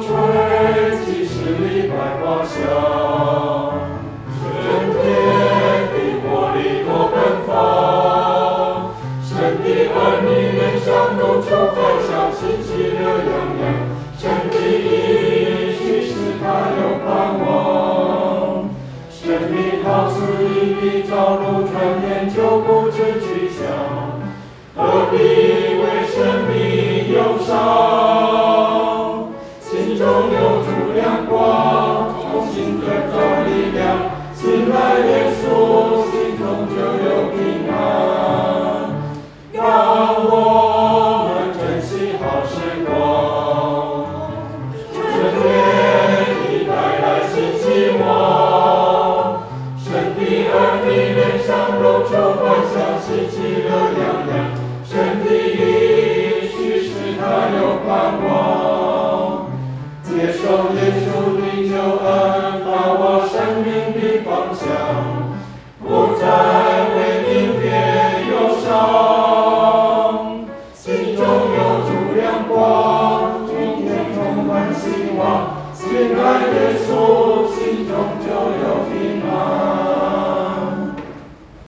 吹起十里百花香，春天的活力多奔放，神的儿女脸上露出欢笑，喜气乐洋洋，神的应许使他有盼望，生命好似一滴朝露，转眼就不知去向，何必为生命忧伤？心中有主亮光，重新得着力量，信赖耶稣，心中就有平安。让我们珍惜好时光，春天已带来新希望，神的儿女脸上露出欢笑，喜气乐洋洋，神的应许使他有盼望。